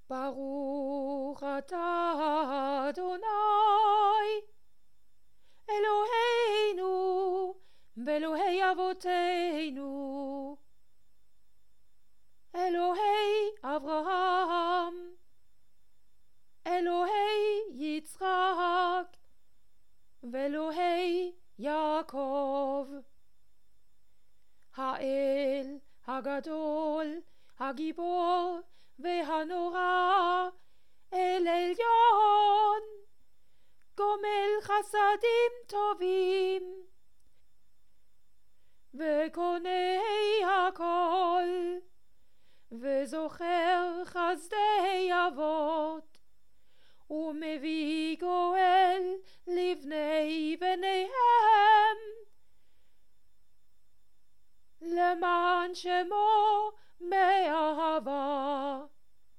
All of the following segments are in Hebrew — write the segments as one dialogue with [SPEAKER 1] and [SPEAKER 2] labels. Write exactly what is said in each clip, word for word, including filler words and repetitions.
[SPEAKER 1] ברוך אתה אדוני אלוהינו ואלוהי אבותינו, אלוהי אברהם, אלוהי יצחק ואלוהי יעקב, האל הגדול, הגיבור והנורא, אל עליון, גומל חסדים טובים וקונה הכל, וזוכר חסדי אבות, ומביא גואל לבני בניהם, למען שמו באהבה,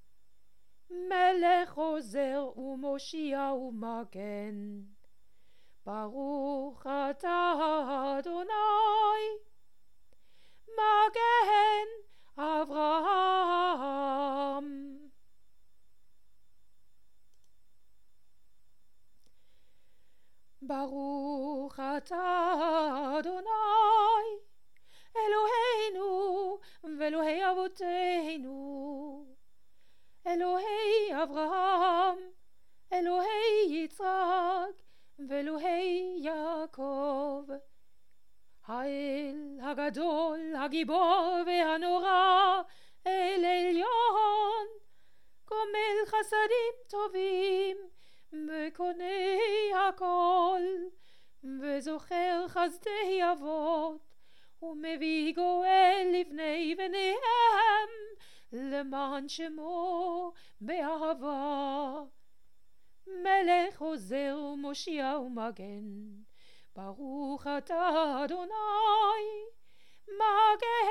[SPEAKER 1] מלך עוזר ומושיע ומגן. ברוך אתה אדוני מגן אברהם. ברוך אתה אדוני אלוהינו ואלוהי אבותינו, אלוהי אברהם, אלוהי יצחק ואלוהי יעקב, האל הגדול, הגיבור והנורא, אל עליון, גומל חסדים טובים וקונה הכל, וזוכר חסדי אבות, ומביא גואל לבני בניהם, למען שמו באהבה, מלך עוזר ומושיע ומגן. ברוך אתה אדוני מגן